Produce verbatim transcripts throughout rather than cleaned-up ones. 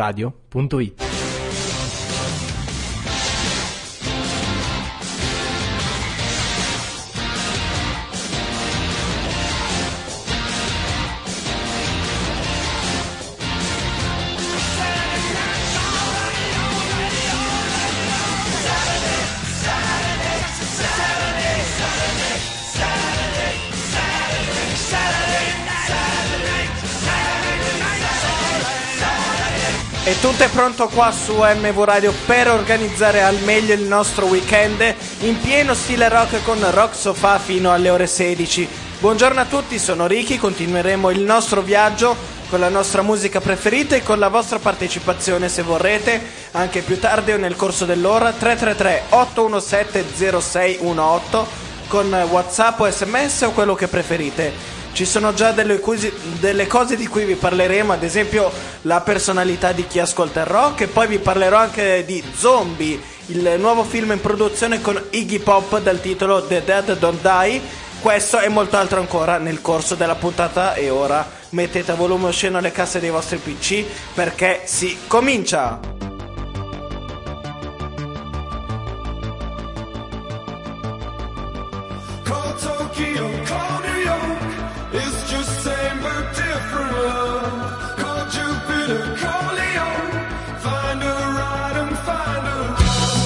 radio punto it. E tutto è pronto qua su M V Radio per organizzare al meglio il nostro weekend in pieno stile rock con Rock Sofà fino alle ore sedici. Buongiorno a tutti, sono Ricky, continueremo il nostro viaggio con la nostra musica preferita e con la vostra partecipazione se vorrete, anche più tardi o nel corso dell'ora. Tre tre tre otto uno sette zero sei uno otto con WhatsApp o sms o quello che preferite. Ci sono già delle, cusi- delle cose di cui vi parleremo, ad esempio la personalità di chi ascolta il rock, e poi vi parlerò anche di Zombie, il nuovo film in produzione con Iggy Pop dal titolo The Dead Don't Die. Questo e molto altro ancora nel corso della puntata, e ora mettete a volume osceno le casse dei vostri P C perché si comincia! Call Tokyo, call New York. It's just same but different love. Call Jupiter, call Leon. Find a ride and find a love.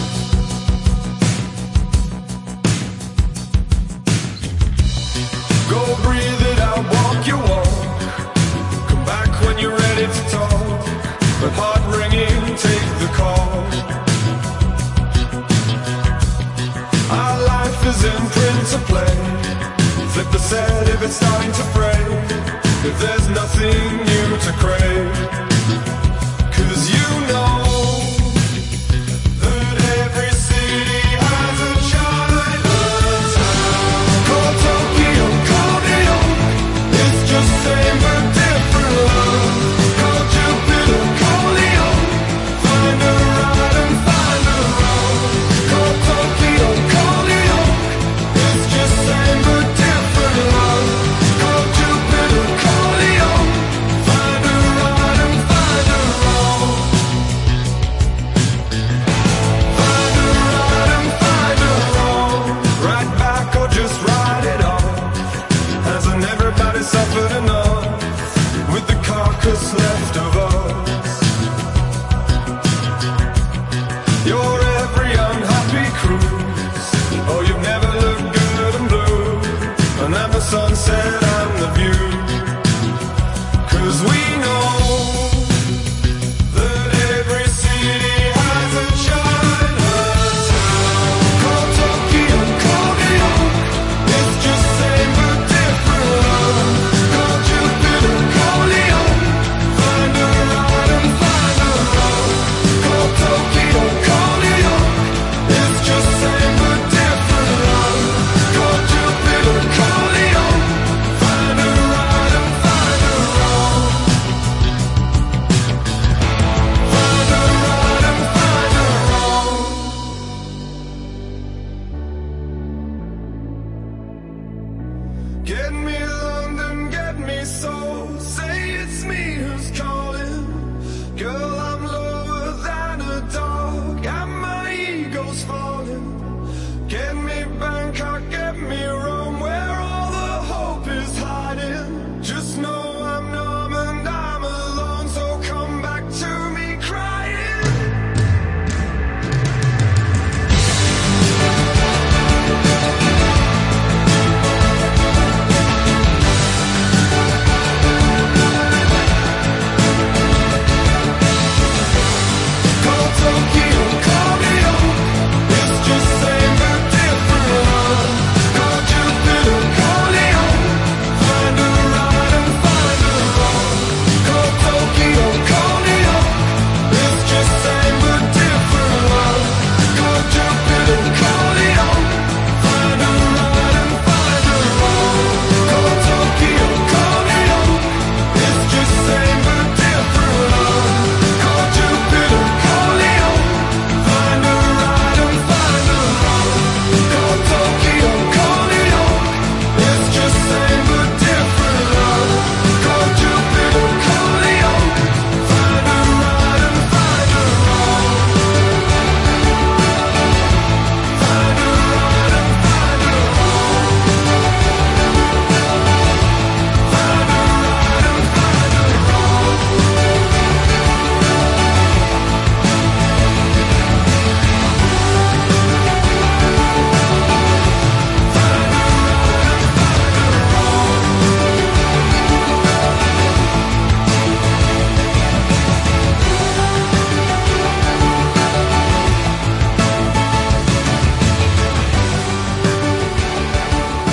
Go breathe it out, walk your walk. Come back when you're ready to talk. But heart ringing, take the call. Our life is in print to play. Flip the set if it's starting to fray. If there's nothing new to crave. Cause you know that every city has a Chinatown. Call Tokyo, call New York. It's just same but different love. Call Jupiter, call Leon. Find a ride and find a road. Call Tokyo, call New York. It's just same but different love. Call Jupiter, call Leon. Find a ride and find a road. Find a ride and find a road. Right back or just ride it off. Hasn't everybody suffered enough with the carcass left of us? You're every unhappy cruise. Oh, you've never looked good and blue. And then the sunset and the view. Cause we know that every city has a Chinatown. Call Tokyo, call New York. It's just same but different love. Call Jupiter, call Leon. Find a ride and find a road. Call Tokyo, call New York. It's just same but different love. Call Jupiter, call Leon. Find a ride and find a road. Find a ride and find a road. Get me London, get me soul. Say it's me who's calling. Girl, I'm lower than a dog, and my ego's falling. Get me Bangkok, get me Rome, where all the hope is hiding. Just know I'm numb and I'm alone, so come back to me crying.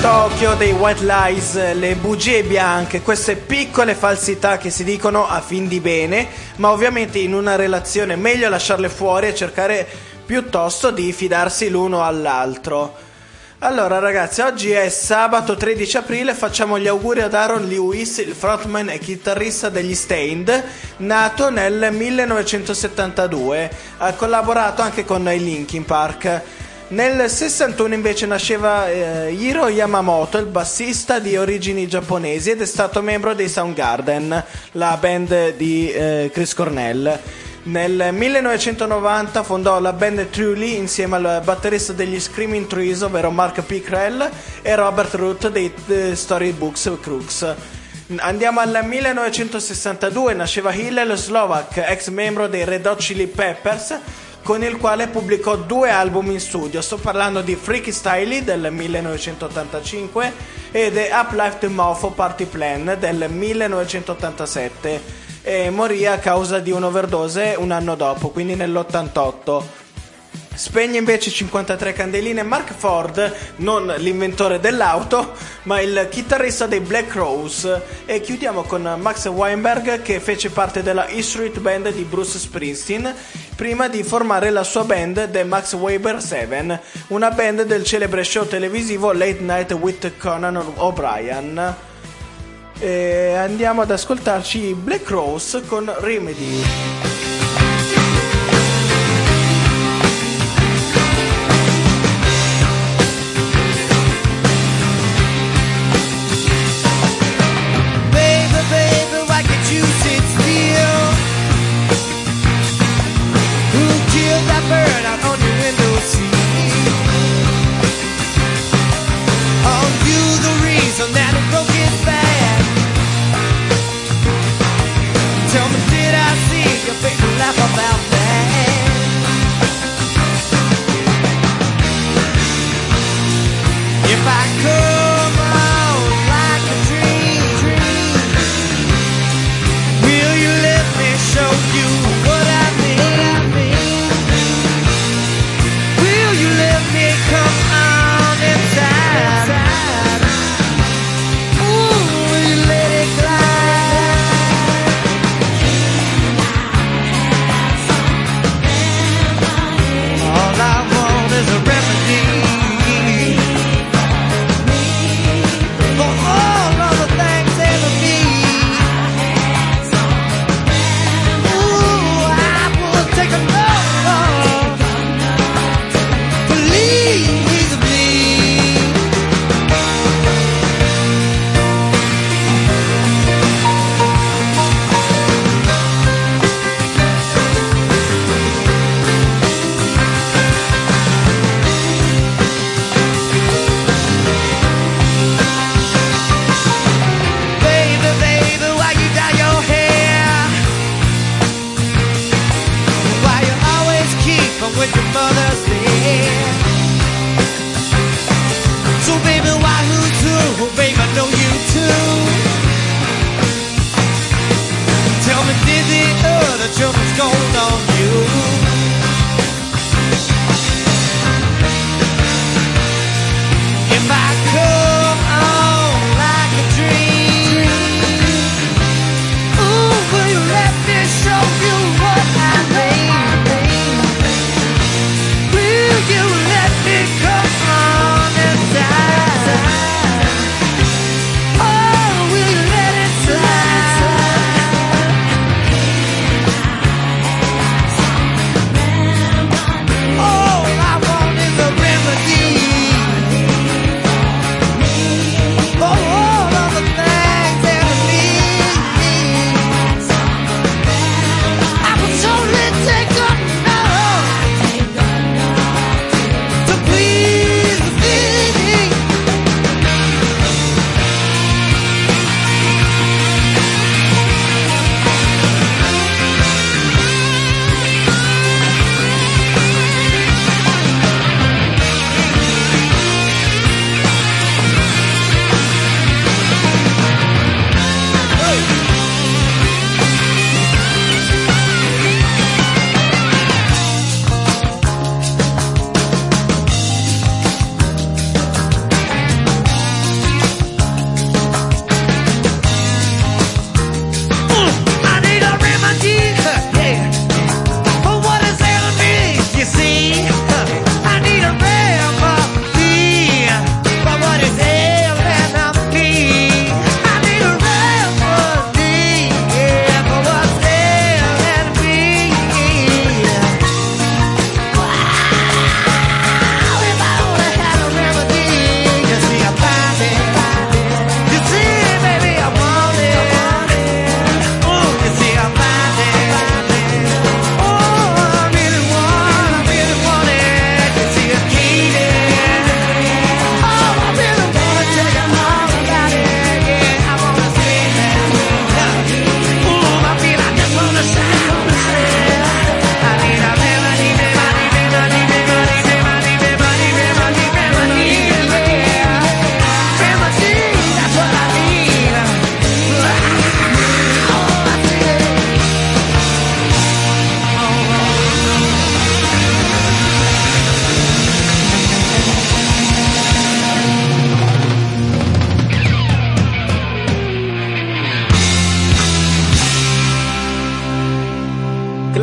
Tokyo dei White Lies, le bugie bianche, queste piccole falsità che si dicono a fin di bene, ma ovviamente in una relazione è meglio lasciarle fuori e cercare piuttosto di fidarsi l'uno all'altro. Allora ragazzi, oggi è sabato tredici aprile, facciamo gli auguri ad Aaron Lewis, il frontman e chitarrista degli Staind, nato nel millenovecentosettantadue, ha collaborato anche con i Linkin Park. Nel sessantuno invece nasceva eh, Hiro Yamamoto, il bassista di origini giapponesi, ed è stato membro dei Soundgarden, la band di eh, Chris Cornell. Nel millenovecentonovanta fondò la band Truly insieme al batterista degli Screaming Trees, ovvero Mark Pickrell, e Robert Root dei The Storybooks Crooks. Andiamo al millenovecentosessantadue, nasceva Hillel Slovak, ex membro dei Red Hot Chili Peppers, con il quale pubblicò due album in studio. Sto parlando di Freaky Styley del millenovecentottantacinque e The Uplift Mofo Party Plan del millenovecentottantasette, e morì a causa di un'overdose un anno dopo, quindi nell'ottantotto. Spegne invece cinquantatré candeline Mark Ford, non l'inventore dell'auto, ma il chitarrista dei Black Crowes. E chiudiamo con Max Weinberg, che fece parte della E Street Band di Bruce Springsteen prima di formare la sua band The Max Weber Seven, una band del celebre show televisivo Late Night with Conan O'Brien. E andiamo ad ascoltarci i Black Crowes con Remedy. Tell me, did I see your face?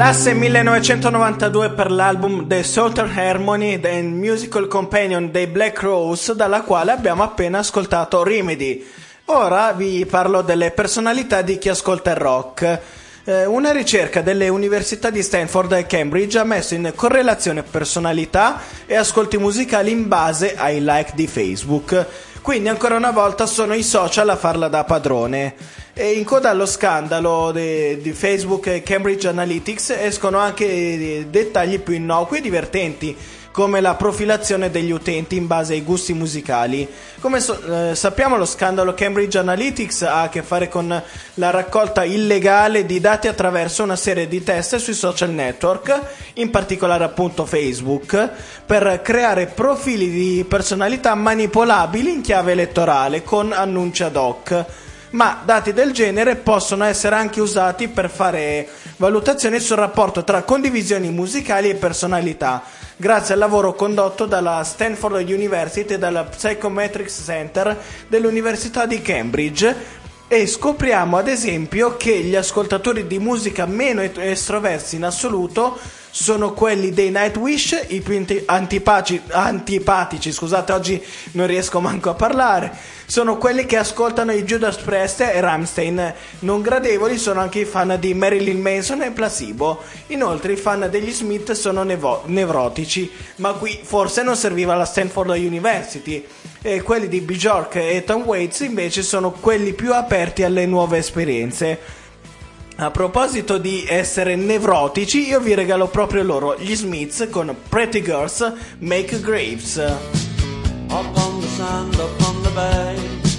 Classe millenovecentonovantadue per l'album The Southern Harmony and Musical Companion dei Black Rose, dalla quale abbiamo appena ascoltato Remedy. Ora vi parlo delle personalità di chi ascolta il rock. Eh, una ricerca delle università di Stanford e Cambridge ha messo in correlazione personalità e ascolti musicali in base ai like di Facebook. Quindi ancora una volta sono i social a farla da padrone. E in coda allo scandalo de, di Facebook e Cambridge Analytics escono anche dettagli più innocui e divertenti, come la profilazione degli utenti in base ai gusti musicali. Come so, eh, sappiamo, lo scandalo Cambridge Analytics ha a che fare con la raccolta illegale di dati attraverso una serie di test sui social network, in particolare appunto Facebook, per creare profili di personalità manipolabili in chiave elettorale con annunci ad hoc. Ma dati del genere possono essere anche usati per fare valutazioni sul rapporto tra condivisioni musicali e personalità, grazie al lavoro condotto dalla Stanford University e dalla Psychometrics Center dell'Università di Cambridge. E scopriamo ad esempio che gli ascoltatori di musica meno estroversi in assoluto sono quelli dei Nightwish, i più antipatici, antipatici, scusate, oggi non riesco manco a parlare, sono quelli che ascoltano i Judas Priest e Rammstein. Non gradevoli sono anche i fan di Marilyn Manson e Placebo. Inoltre i fan degli Smith sono nevo- nevrotici, ma qui forse non serviva la Stanford University. E quelli di Bjork e Tom Waits invece sono quelli più aperti alle nuove esperienze. A proposito di essere nevrotici, io vi regalo proprio loro, gli Smiths, con Pretty Girls Make Graves. Up on the sand, up on the bay,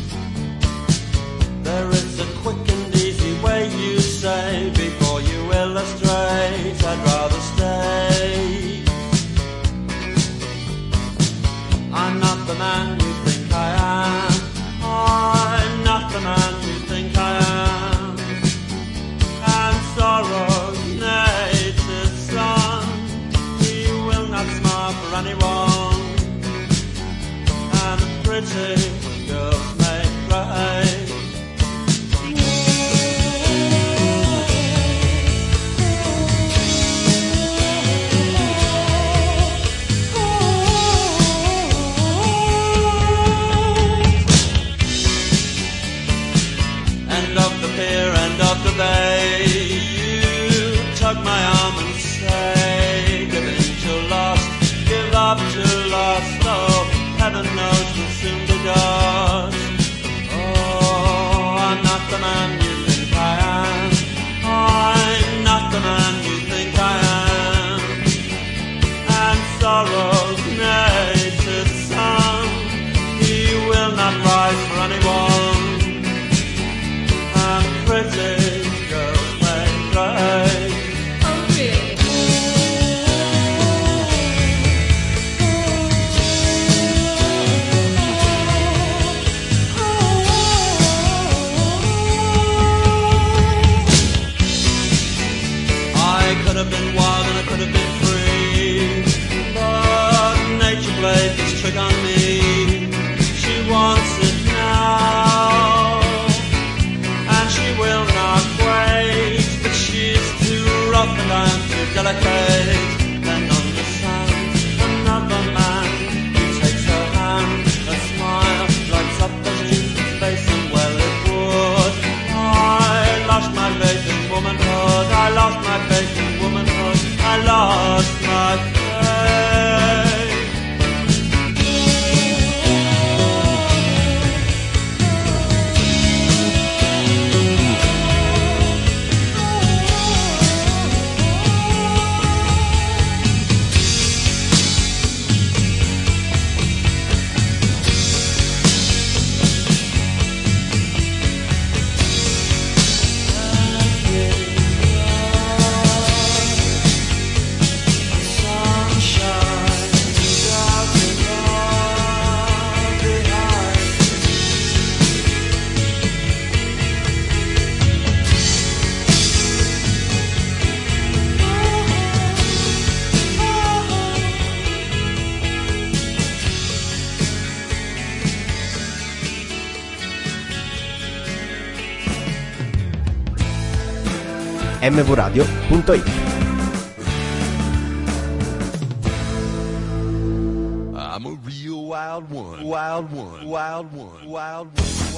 there is a quick and easy way, you say, before you illustrate, I'd rather stay. I'm not the man you think I am, I'm not the man you think I am, and sorrow's native son, he will not smile for anyone, and pretty girls make graves. End of the pier, end of the bay, you tug my arm and say, give in to lost, give up to lost, oh, heaven knows we'll soon be dust. Oh, I'm not the man you think I am, I'm not the man you think I am, and sorrow's native son, he will not rise for anyone, and pretty girls make graves. Oh, really? I could have been wild and I could have been free, but nature played this trick on me. She wants it now, and she will not wait, but she's too rough and I'm too delicate. Then on the sand, another man, he takes her hand, a smile lights up her stupid face, and well it would. I lost my faith in womanhood, I lost my faith in womanhood, I lost my faith. m v radio punto i t. real wild one. Wild one. Wild one. Wild one.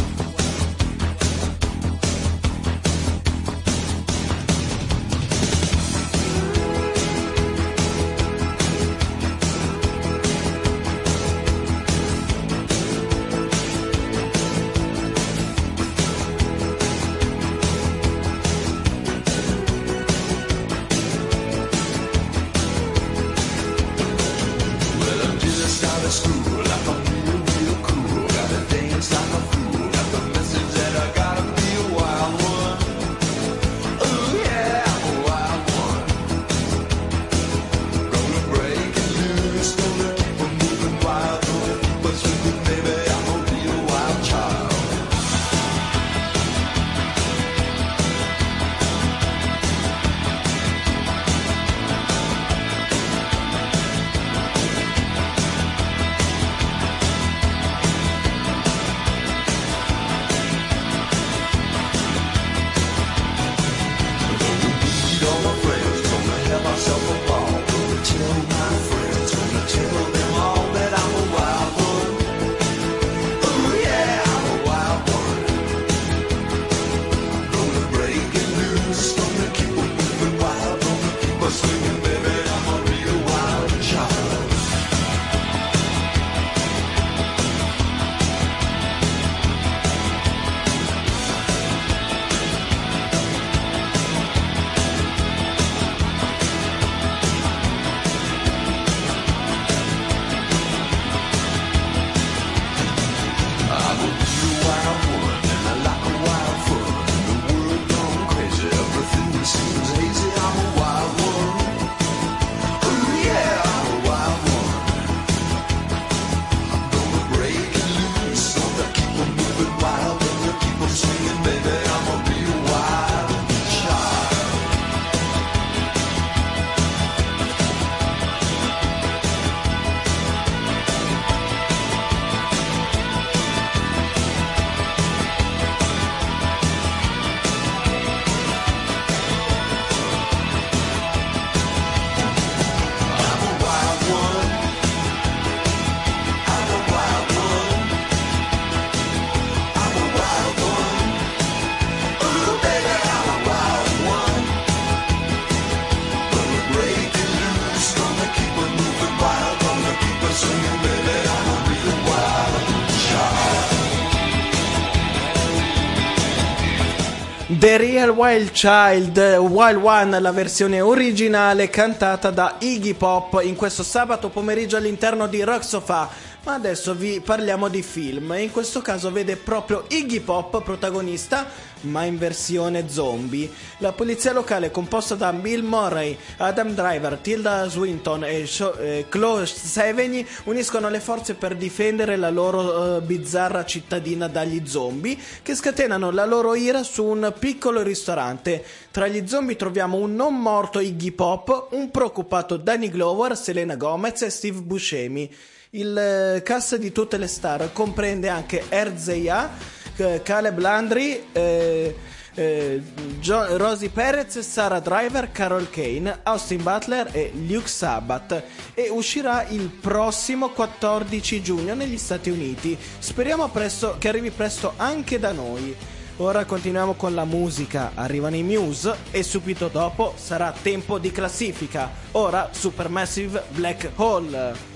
The Real Wild Child, Wild One, la versione originale cantata da Iggy Pop in questo sabato pomeriggio all'interno di Rock Sofa. Ma adesso vi parliamo di film e in questo caso vede proprio Iggy Pop protagonista, ma in versione zombie. La polizia locale, composta da Bill Murray, Adam Driver, Tilda Swinton e Sho- eh, Chloe Sevigny, uniscono le forze per difendere la loro eh, bizzarra cittadina dagli zombie che scatenano la loro ira su un piccolo ristorante. Tra gli zombie troviamo un non morto Iggy Pop, un preoccupato Danny Glover, Selena Gomez e Steve Buscemi. Il eh, cast di tutte le star comprende anche Herzliya, eh, Caleb Landry, eh, eh, John, Rosie Perez, Sarah Driver, Carol Kane, Austin Butler e Luke Sabbath, e uscirà il prossimo quattordici giugno negli Stati Uniti. Speriamo presto che arrivi presto anche da noi. Ora continuiamo con la musica, arrivano i Muse e subito dopo sarà tempo di classifica. Ora Supermassive Black Hole.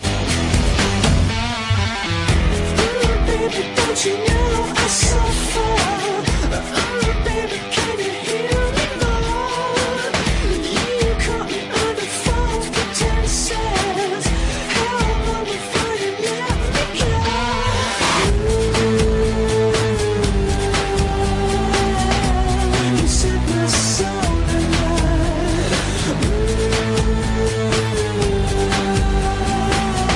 Baby, don't you know I suffer? Oh, baby, can you hear me, Lord? You caught me under false pretenses. How long before you let me go? You set my soul alight.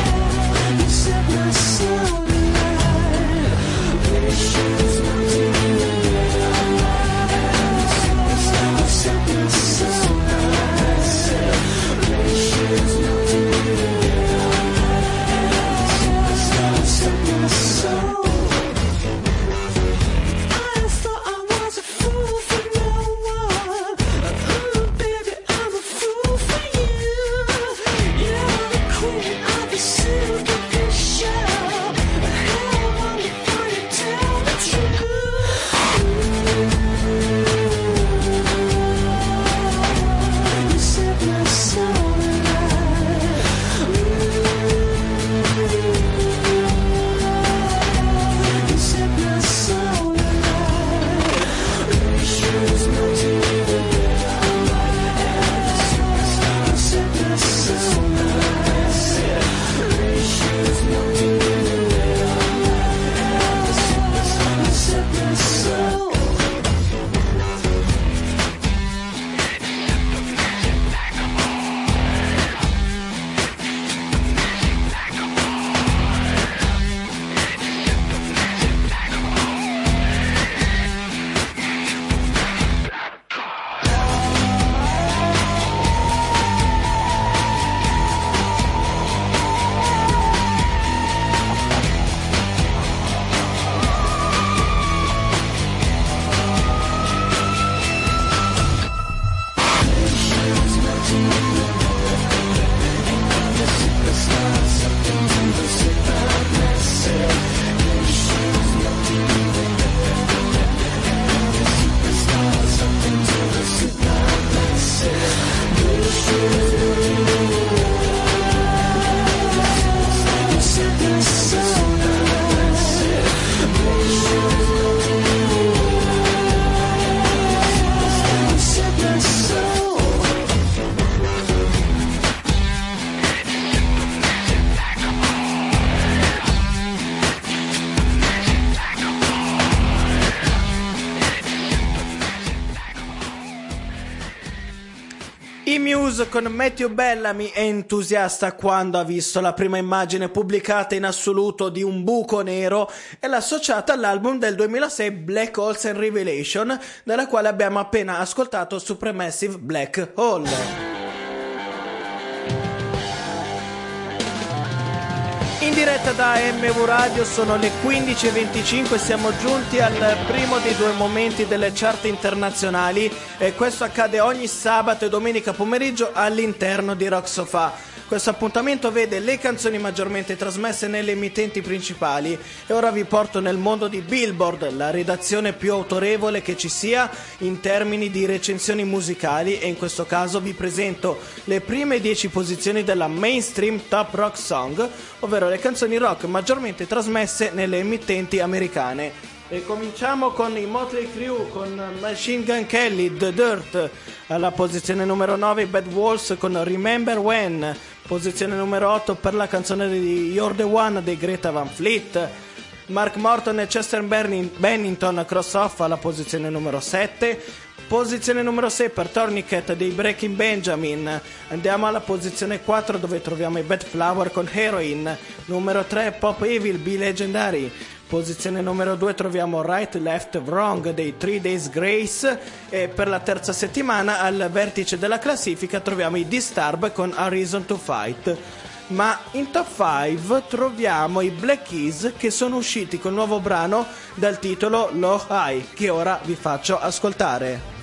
I Muse con Matthew Bellamy è entusiasta quando ha visto la prima immagine pubblicata in assoluto di un buco nero e l'ha associata all'album del duemilasei Black Holes and Revelation, dalla quale abbiamo appena ascoltato Supermassive Black Hole. In diretta da M V Radio sono le quindici e venticinque, siamo giunti al primo dei due momenti delle chart internazionali e questo accade ogni sabato e domenica pomeriggio all'interno di Rock Sofa. Questo appuntamento vede le canzoni maggiormente trasmesse nelle emittenti principali e ora vi porto nel mondo di Billboard, la redazione più autorevole che ci sia in termini di recensioni musicali, e in questo caso vi presento le prime dieci posizioni della Mainstream Top Rock Song, ovvero le canzoni rock maggiormente trasmesse nelle emittenti americane. E cominciamo con i Motley Crue con Machine Gun Kelly, The Dirt. Alla posizione numero nove Bad Wolves con Remember When. Posizione numero otto per la canzone di You're the One dei Greta Van Fleet. Mark Morton e Chester Bennington, Cross Off alla posizione numero sette. Posizione numero sei per Tourniquet dei Breaking Benjamin. Andiamo alla posizione quattro dove troviamo i Bad Flower con Heroin. Numero tre Pop Evil, Be Legendary. Posizione numero due troviamo Right, Left, Wrong dei Three Days Grace, e per la terza settimana al vertice della classifica troviamo i Disturbed con A Reason to Fight. Ma in top cinque troviamo i Black Keys, che sono usciti col nuovo brano dal titolo Low High, che ora vi faccio ascoltare.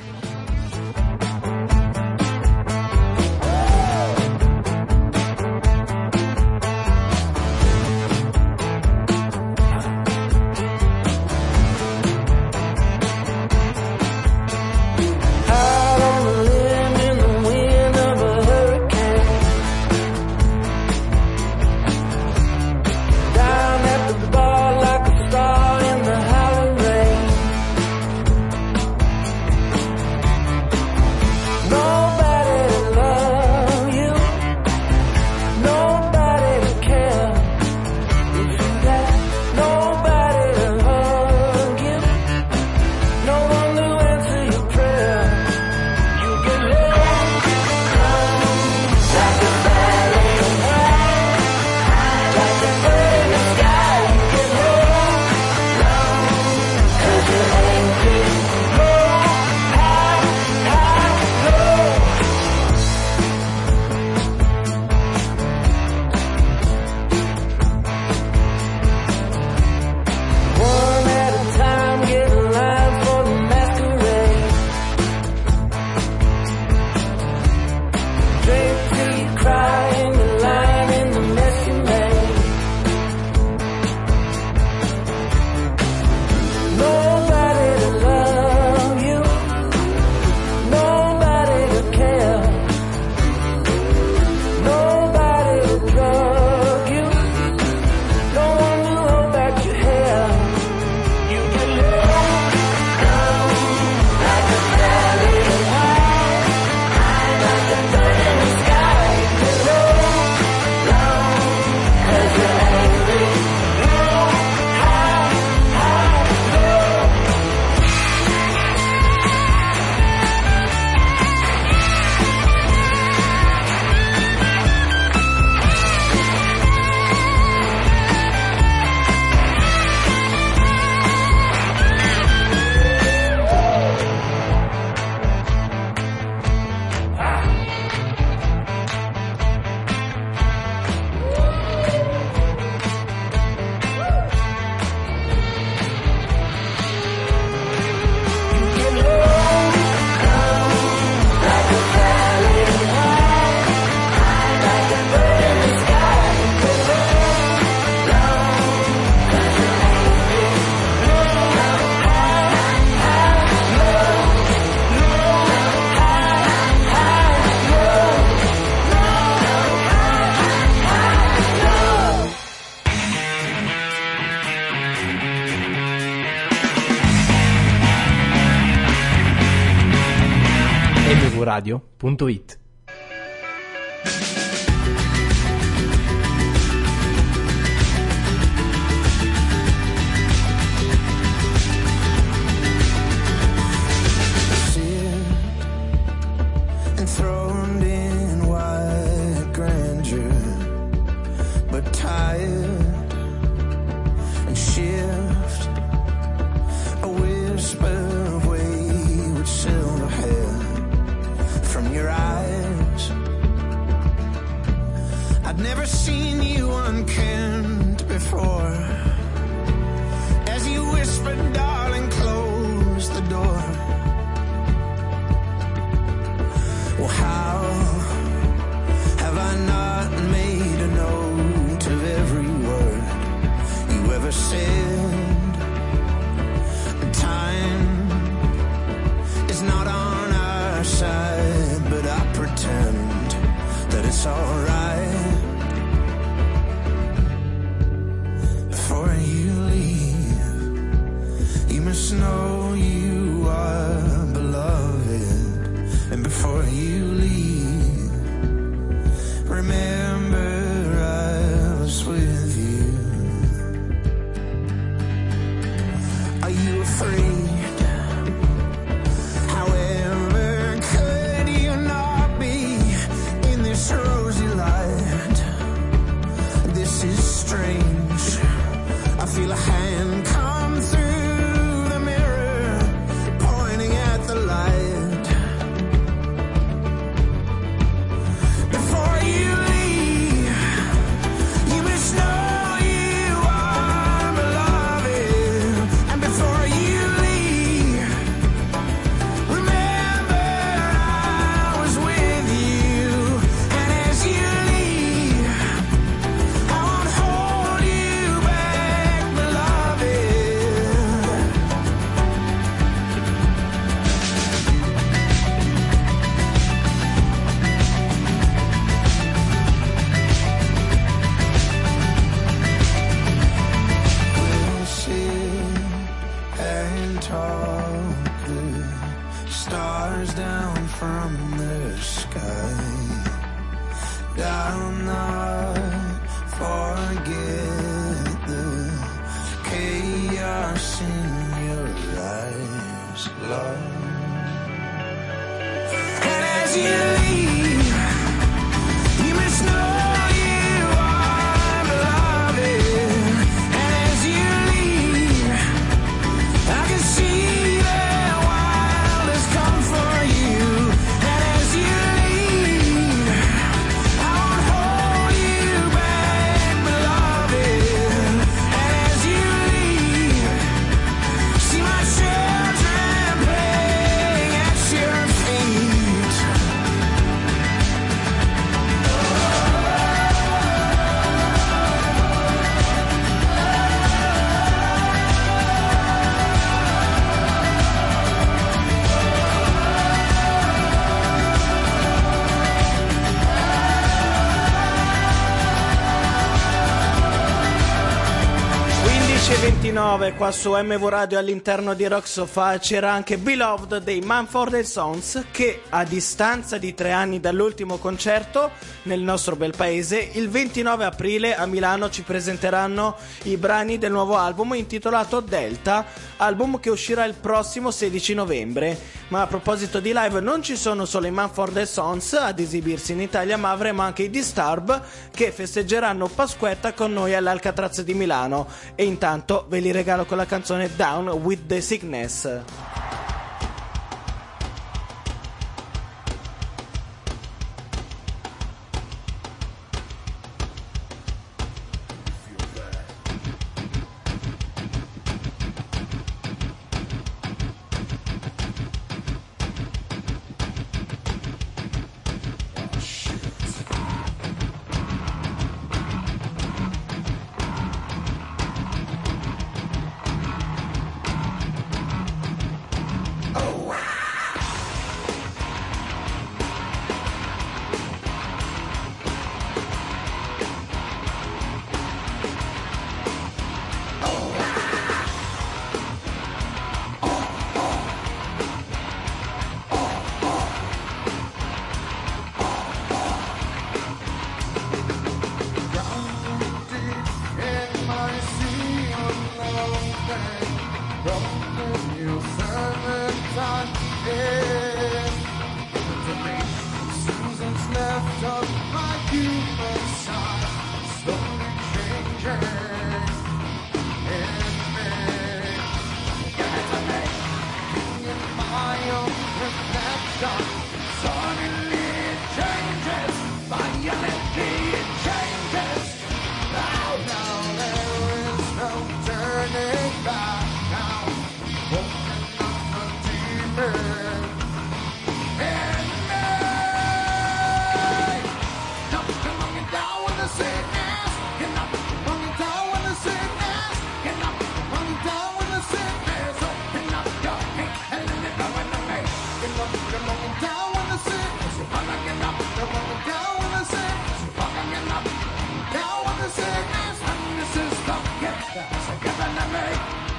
m v radio punto it. And thrown never said. Time is not on our side, but I pretend that it's alright. Before you leave, you must know you are beloved. And before you leave, remember I was with you. Are you afraid? However, could you not be in this rosy light? This is strange. I feel a hand come through the mirror, pointing at the light. Before you leave, you must know you are beloved. And before you leave, remember I was with you. And as you leave, I won't hold you back, beloved. We'll sit and talk, the stars down from the sky. I'll not forget the chaos in your eyes, love. And as you leave, you must know you are beloved. And as you leave, I can see the wild has come for you. And as you leave, I won't hold you back, beloved. And as you leave, see my children playing at your feet. quindici e ventinove qua su M V Radio all'interno di Rock Sofa. C'era anche Beloved dei Mumford and Sons, che a distanza di tre anni dall'ultimo concerto nel nostro bel paese, il ventinove aprile a Milano ci presenteranno i brani del nuovo album intitolato Delta, album che uscirà il prossimo sedici novembre. Ma a proposito di live, non ci sono solo i Mumford and Sons ad esibirsi in Italia, ma avremo anche i Disturb che festeggeranno Pasquetta con noi all'Alcatraz di Milano. E intanto ve li regalo con la canzone Down with the Sickness. enemy.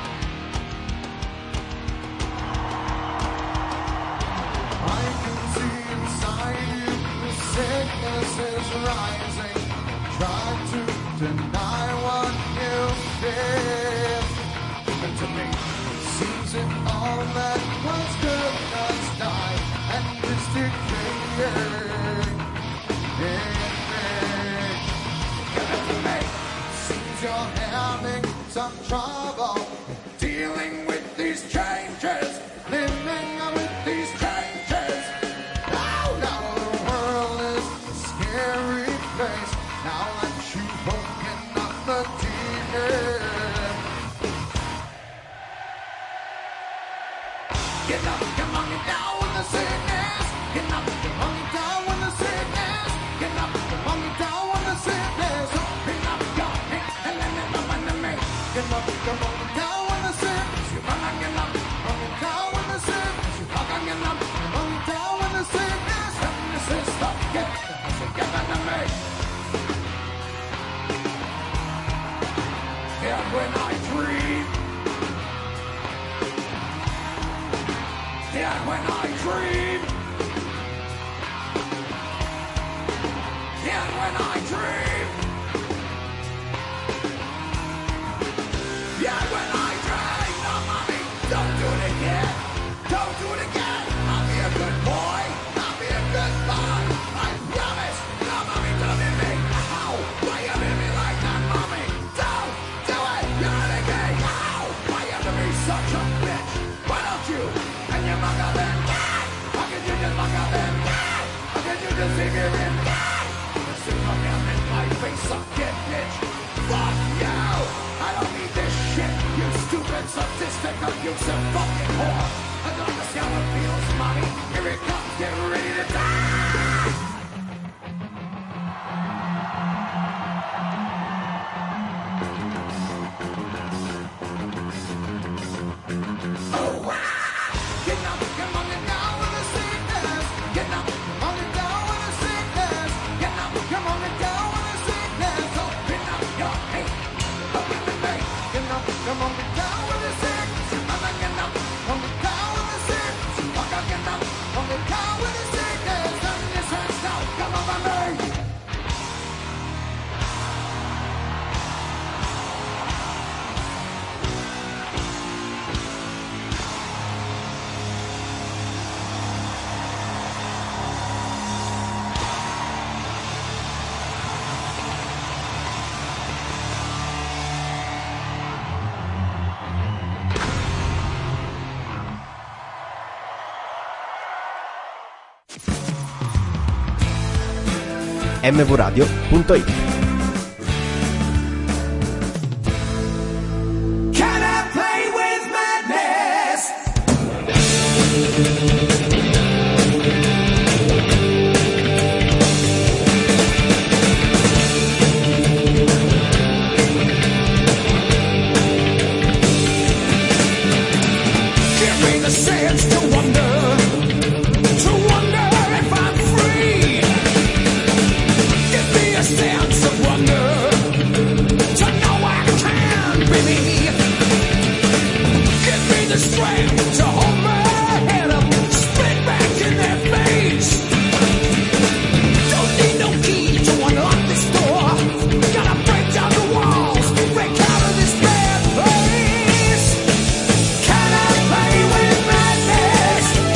I can see inside you the sickness is rising. Try to deny what you feel. And to me, it seems that all that was good does die and is decaying. Give it to me. Seems you're having some trouble dealing with these changes, living with these changes. Now, now the world is a scary place. Now that you've broken up the demon. Get up, come on, get down with the sickness. Get up, come on, get down with the sickness. Get up, come on, get down with the sickness. Open up your hands and let me know my name. Get up, come on, get down with the sickness. You wanna get up, come on, get down with the sickness. You wanna get up, come on, get down with the sickness. And this is the get together to me. And when I dream, and when I dream, and when I dream, and when I dream, no mommy, don't do it again, don't do it again. I'll be a good boy, I'll be a good boy, I promise. No mommy, don't hit me. Ow, why you hit me like that, mommy? Don't do it, you're not a gay. Ow, why you have to be such a bitch? Why don't you? And your mother then die. How could you just fuck up and die? How could you just leave here and die? Just sit down in my face, suck it, bitch. Fuck you! I don't need this shit, you stupid, sadistic, abusive fucking whore. I don't understand how it feels, mommy. Here it comes, get ready to die! Oh, wow! Get up, come on, get down with the sickness. Get up, come on, get down with the sickness. Get up, come on, get down with the sickness. Open up your hate, open the face. Get up, come on, get down with the sickness. I'm gonna get up, come on, get down with the sickness. Fuck up, get up, come on, get down with the sickness. Turn this hands down, come on, my man. m v radio punto it. Can I play with madness? Give me the sense to wonder, to wonder if I'm free. Give me a sense of wonder, to know I can be me. Give me the strength to hold my head up, spit back in their face. Don't need no key to unlock this door. Gotta break down the walls, break out of this bad place. Can I play with madness?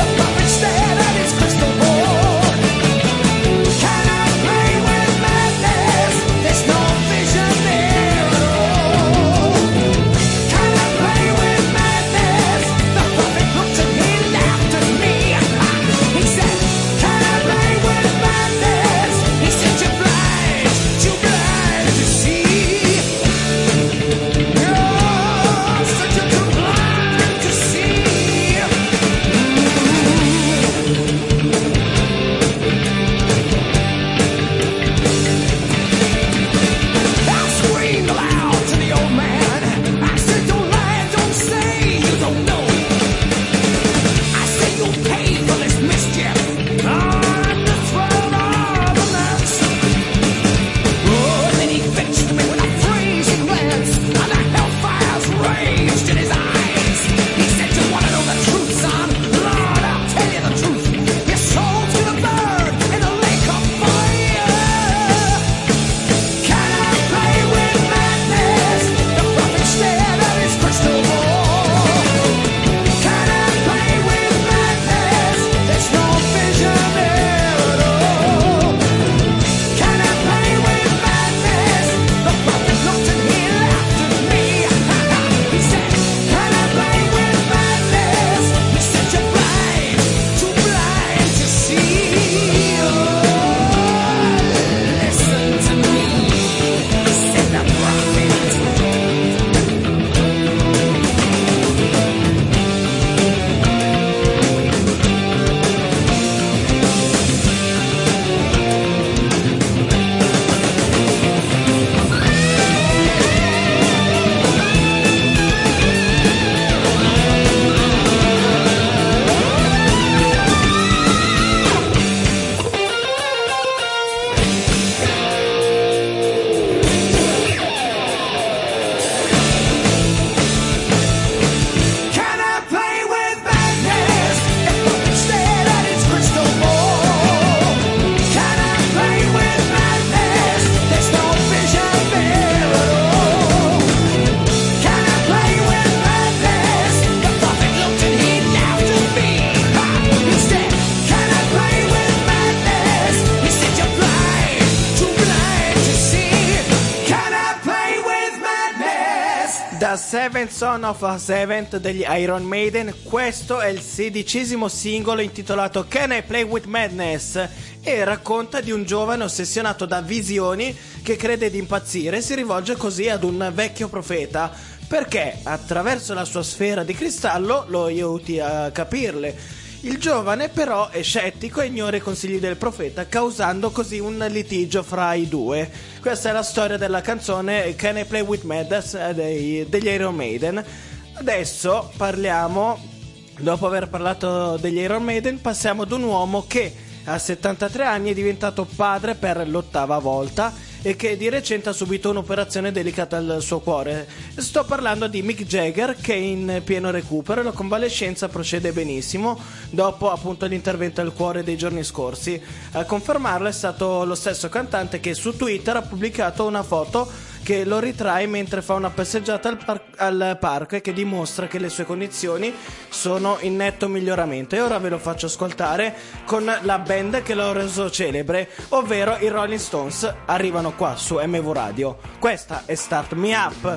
Da Seventh Son of a Seventh degli Iron Maiden, questo è il sedicesimo singolo intitolato Can I Play With Madness e racconta di un giovane ossessionato da visioni che crede di impazzire e si rivolge così ad un vecchio profeta perché attraverso la sua sfera di cristallo lo aiuti a capirle. Il giovane però è scettico e ignora i consigli del profeta, causando così un litigio fra i due. Questa è la storia della canzone Can I Play With Madness dei, degli Iron Maiden. Adesso parliamo, dopo aver parlato degli Iron Maiden, passiamo ad un uomo che a settantatré anni è diventato padre per l'ottava volta e che di recente ha subito un'operazione delicata al suo cuore. Sto parlando di Mick Jagger, che è in pieno recupero e la convalescenza procede benissimo dopo appunto l'intervento al cuore dei giorni scorsi. A confermarlo è stato lo stesso cantante che su Twitter ha pubblicato una foto che lo ritrae mentre fa una passeggiata al, par- al parco e che dimostra che le sue condizioni sono in netto miglioramento. E ora ve lo faccio ascoltare con la band che l'ha reso celebre, ovvero i Rolling Stones. Arrivano qua su M V Radio. Questa è Start Me Up.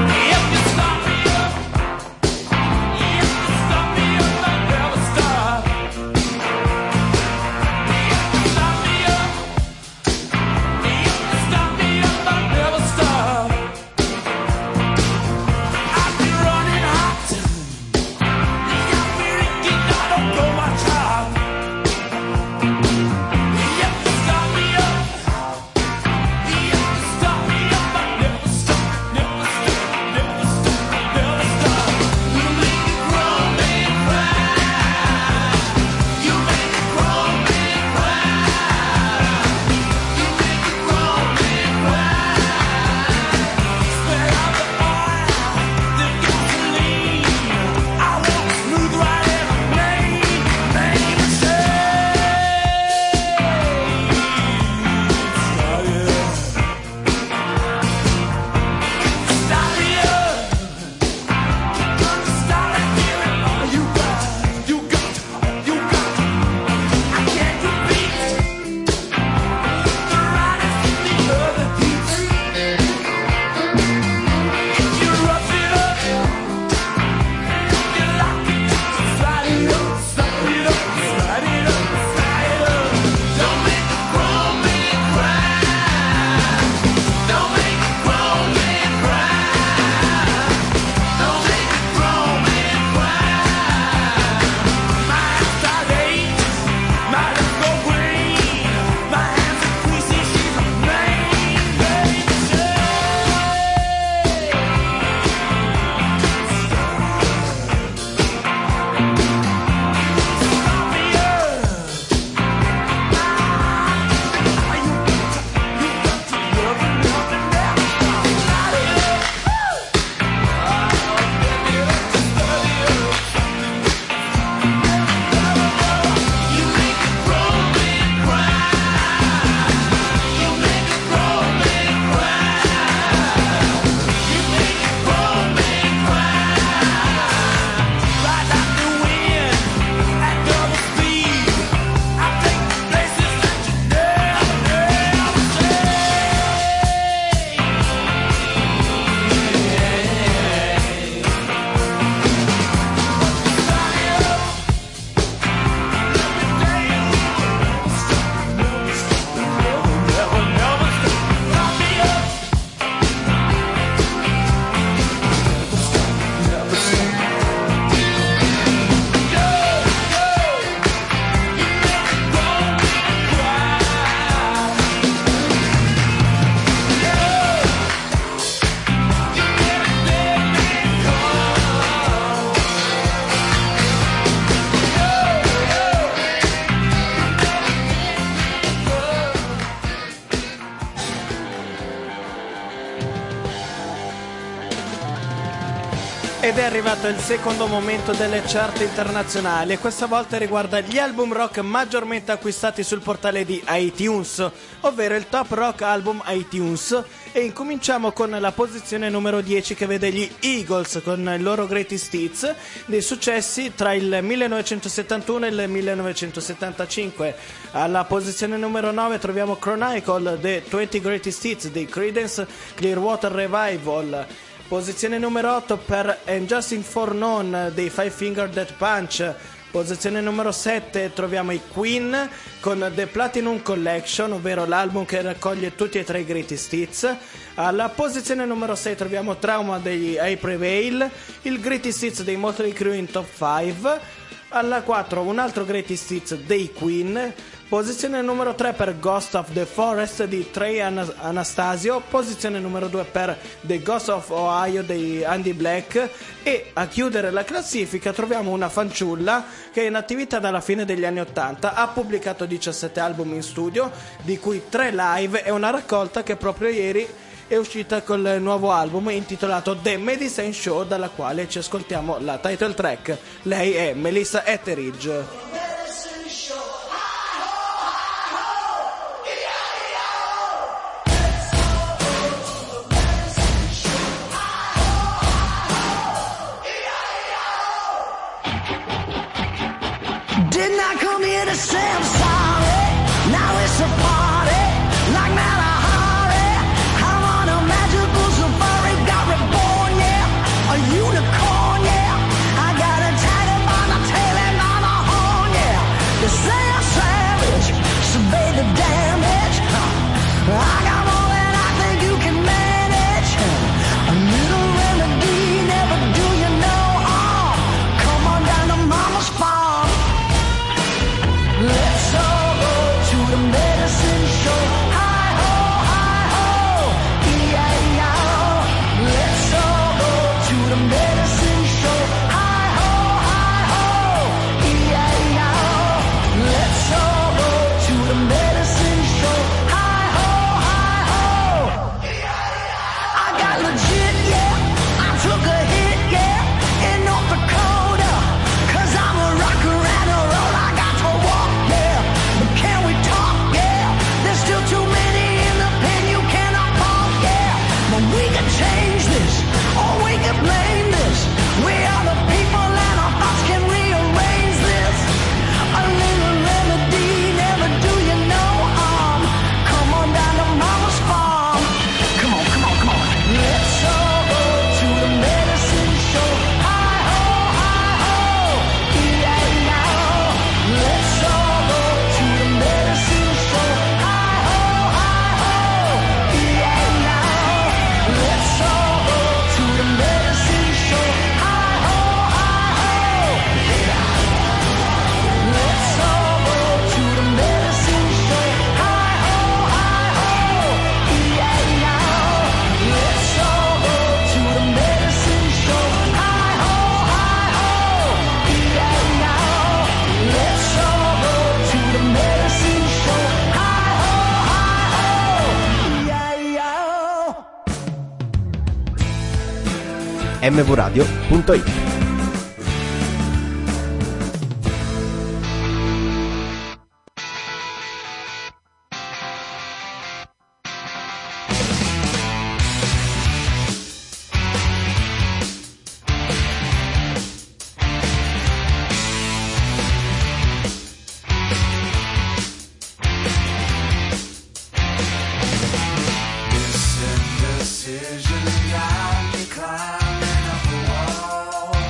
Ed è arrivato il secondo momento delle chart internazionali e questa volta riguarda gli album rock maggiormente acquistati sul portale di iTunes, ovvero il Top Rock Album iTunes, e incominciamo con la posizione numero dieci che vede gli Eagles con il loro Greatest Hits dei successi tra il millenovecentosettantuno e il millenovecentosettantacinque. Alla posizione numero nove troviamo Chronicle, The venti Greatest Hits dei Creedence Clearwater Revival. Posizione numero otto per And Justin For None dei Five Finger Death Punch. Posizione numero sette troviamo i Queen con The Platinum Collection, ovvero l'album che raccoglie tutti e tre i greatest hits. Alla posizione numero sei troviamo Trauma degli I Prevail, il greatest hits dei Motley Crue in top cinque. Alla quattro un altro greatest hits dei Queen. Posizione numero tre per Ghost of the Forest di Trey Ana- Anastasio. Posizione numero due per The Ghost of Ohio di Andy Black. E a chiudere la classifica troviamo una fanciulla che è in attività dalla fine degli anni ottanta. Ha pubblicato diciassette album in studio, di cui tre live e una raccolta che proprio ieri è uscita col nuovo album intitolato The Medicine Show, dalla quale ci ascoltiamo la title track. Lei è Melissa Etheridge. Didn't I come here to say I'm sorry? Now it's a party, like Malahari. I'm on a magical safari, got reborn, yeah. A unicorn, yeah. I got a tiger by the tail and by the horn, yeah. They say I'm savage, survey the damage. I got more than I think you can manage. A little remedy, never do you no harm. Come on down to Mama's farm. Let's all go to the medicine show. Hi ho, hi ho, E I O. Let's all go to the medicine show. Hi ho, hi ho, E I O. Let's all go to the medicine show. Hi ho, hi ho, E I O. I got legit, yeah. I took a hit, yeah, in North Dakota. 'Cause I'm a rocker and a roll. I got to walk, yeah. But can we talk, yeah? There's still too many in the pen you cannot park, yeah. But we can change this, or we can blame this. We are the people and our thoughts can rearrange this. A little remedy, never do you no harm. Come on down to Mama's farm. Come on, come on, come on. Let's all go to the medicine show. Hi ho, hi ho, E I O. Let's all go to the medicine show. Hi ho, hi ho, E I O. Let's all go to the medicine show. Hi ho, hi ho, E I O. Let's all go to the medicine show. Hi ho, hi ho, E I O. Let's all go to the medicine show. Hi ho, hi ho, E I O. Let's all go to the medicine show. Hi ho, hi ho, E I O. m v radio punto i t. This indecision got me climbing up a wall.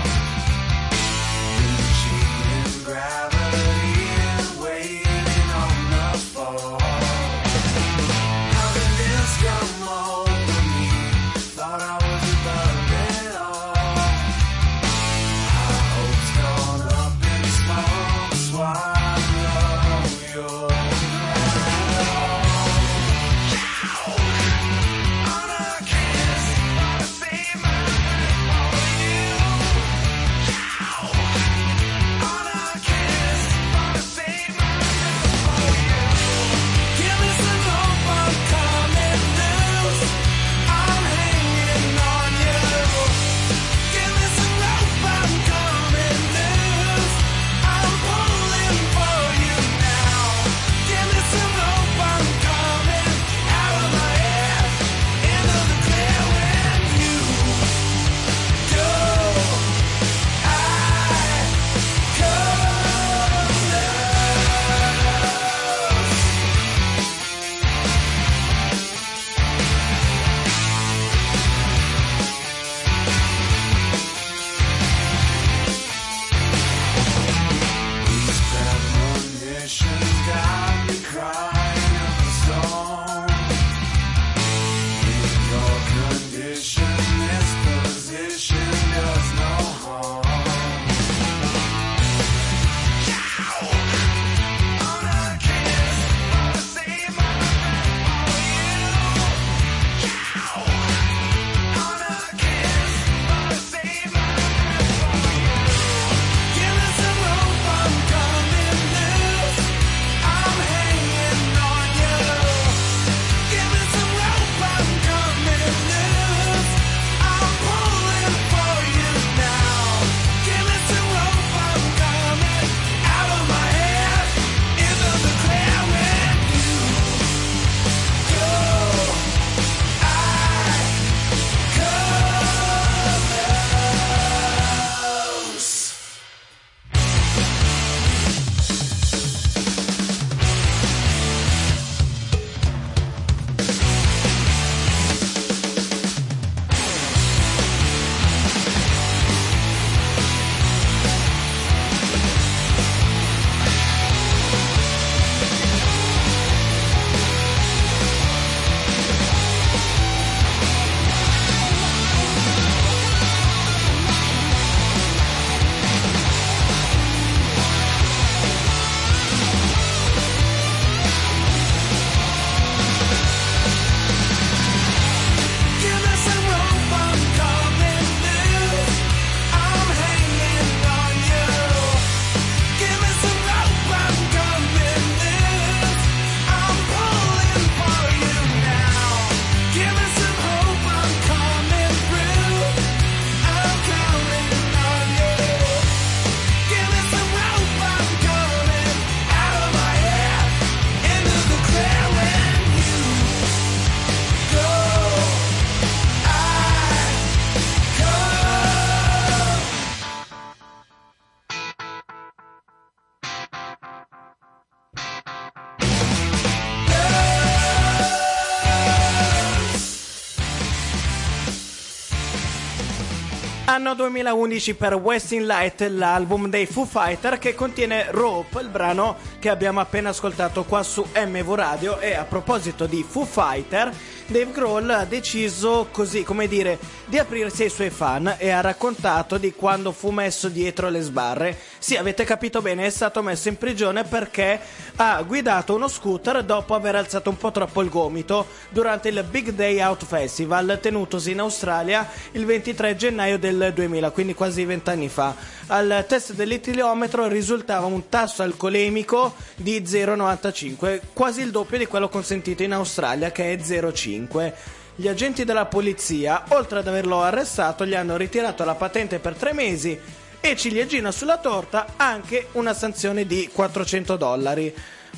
Anno duemilaundici per Westing Light, l'album dei Foo Fighter che contiene Rope, il brano che abbiamo appena ascoltato qua su M V Radio. E a proposito di Foo Fighter, Dave Grohl ha deciso, così come dire, di aprirsi ai suoi fan e ha raccontato di quando fu messo dietro le sbarre. Sì, avete capito bene, è stato messo in prigione perché ha guidato uno scooter dopo aver alzato un po' troppo il gomito durante il Big Day Out Festival tenutosi in Australia il ventitré gennaio del duemila, quindi quasi vent'anni fa. Al test dell'etiometro risultava un tasso alcolemico di zero virgola novantacinque, quasi il doppio di quello consentito in Australia, che è zero virgola cinque. Gli agenti della polizia, oltre ad averlo arrestato, gli hanno ritirato la patente per tre mesi e, ciliegina sulla torta, anche una sanzione di quattrocento dollari.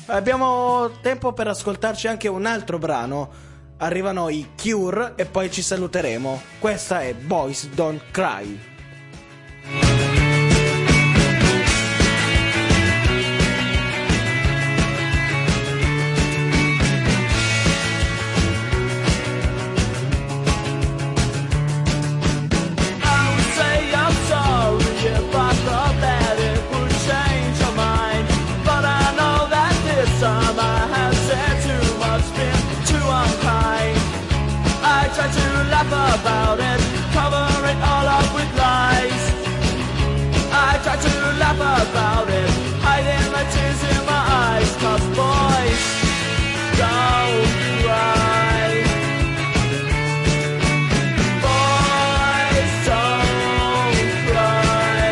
Abbiamo tempo per ascoltarci anche un altro brano. Arrivano i Cure e poi ci saluteremo. Questa è Boys Don't Cry. About it, cover it all up with lies. I try to laugh about it, hiding the tears in my eyes. 'Cause boys don't cry. Boys don't cry.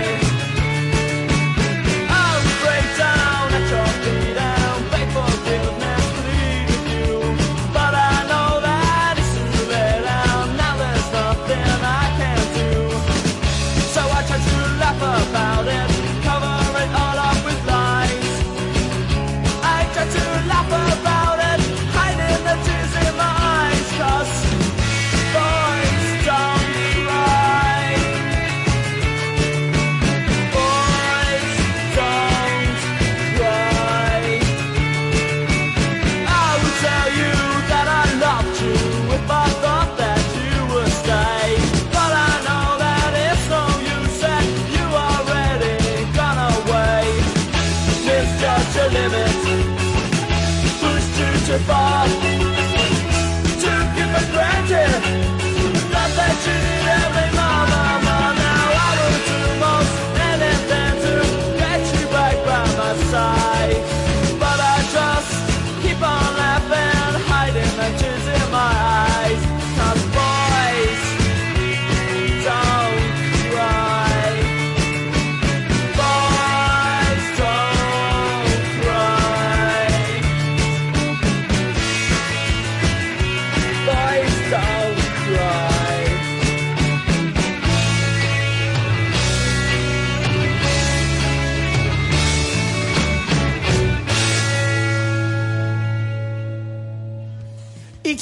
I'll break down at your feet and beg forgiveness, plead with you. But I know that it's too late and now there's nothing I can do. So I try to laugh about it, cover it all up with lies. I try to laugh about it, hiding the tears in my eyes. 'Cause boys don't cry. Boys don't cry. I would tell you that I loved you if I thought that you would stay. But I know that it's no use that you already gone away. Misjudge your limits, pushed you too far, took you for granted, thought that you did every mama. Now I would do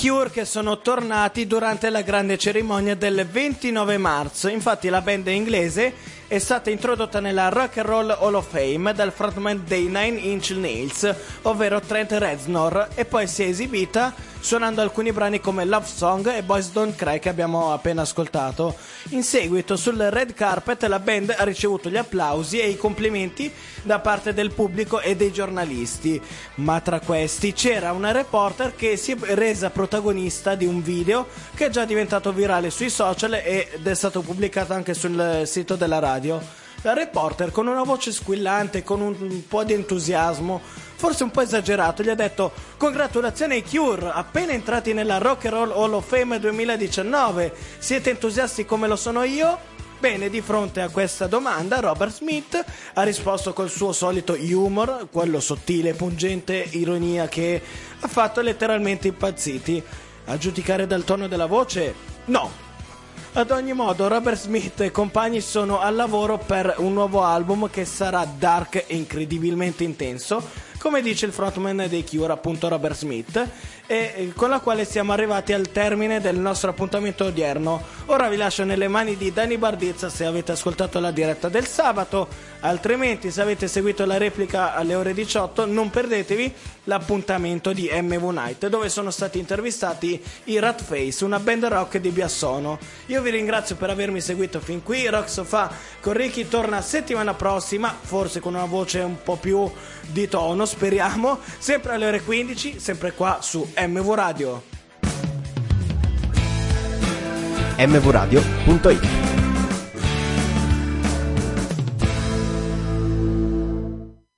Cure che sono tornati durante la grande cerimonia del ventinove marzo. Infatti la band inglese è stata introdotta nella Rock and Roll Hall of Fame dal frontman dei Nine Inch Nails, ovvero Trent Reznor, e poi si è esibita suonando alcuni brani come Love Song e Boys Don't Cry che abbiamo appena ascoltato. In seguito sul red carpet la band ha ricevuto gli applausi e i complimenti da parte del pubblico e dei giornalisti, ma tra questi c'era una reporter che si è resa protagonista di un video che è già diventato virale sui social ed è stato pubblicato anche sul sito della radio. La reporter, con una voce squillante, con un po' di entusiasmo, forse un po' esagerato, gli ha detto: congratulazioni ai Cure, appena entrati nella Rock and Roll Hall of Fame duemiladiciannove, siete entusiasti come lo sono io? Bene, di fronte a questa domanda Robert Smith ha risposto col suo solito humor, quello sottile, pungente, ironia che ha fatto letteralmente impazziti. A giudicare dal tono della voce, no. Ad ogni modo, Robert Smith e compagni sono al lavoro per un nuovo album che sarà dark e incredibilmente intenso, come dice il frontman dei Cure, appunto Robert Smith, e con la quale siamo arrivati al termine del nostro appuntamento odierno. Ora vi lascio nelle mani di Dani Bardizza se avete ascoltato la diretta del sabato, altrimenti se avete seguito la replica alle ore diciotto non perdetevi l'appuntamento di M V Night, dove sono stati intervistati i Rat Face, una band rock di Biassono. Io vi ringrazio per avermi seguito fin qui. Rock Sofà con Ricky torna settimana prossima, forse con una voce un po' più di tono, speriamo, sempre alle ore quindici, sempre qua su M V Radio. M V radio punto it